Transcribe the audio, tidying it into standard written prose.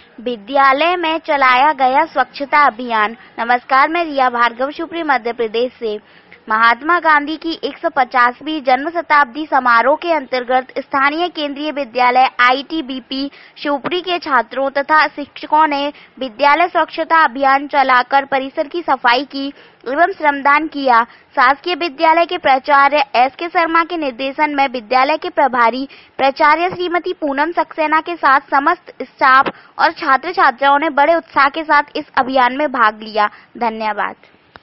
विद्यालय में चलाया गया स्वच्छता अभियान। नमस्कार, मैं रिया भार्गव, शिवपुरी मध्य प्रदेश से। महात्मा गांधी की 150वीं जन्म शताब्दी समारोह के अंतर्गत स्थानीय केंद्रीय विद्यालय ITBP शिवपुरी के छात्रों तथा शिक्षकों ने विद्यालय स्वच्छता अभियान चलाकर परिसर की सफाई की एवं श्रमदान किया। शासकीय विद्यालय के प्राचार्य SK शर्मा के निर्देशन में विद्यालय के प्रभारी प्राचार्य श्रीमती पूनम सक्सेना के साथ समस्त स्टाफ और छात्र छात्राओं ने बड़े उत्साह के साथ इस अभियान में भाग लिया। धन्यवाद।